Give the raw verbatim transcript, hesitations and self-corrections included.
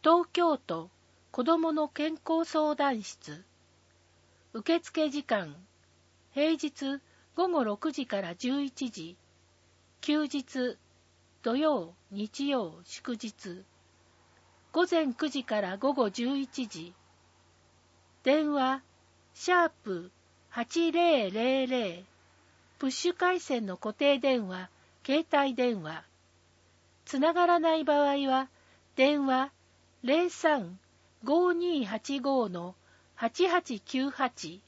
東京都子どもの健康相談室。受付時間、平日ごごろくじからじゅういちじ、休日、土曜、日曜、祝日、ごぜんくじからごごじゅういちじ、電話、シャープはちぜろぜろぜろ、プッシュ回線の固定電話、携帯電話、つながらない場合は、電話 ゼロさん ごーにーはちご のはちはちきゅうはち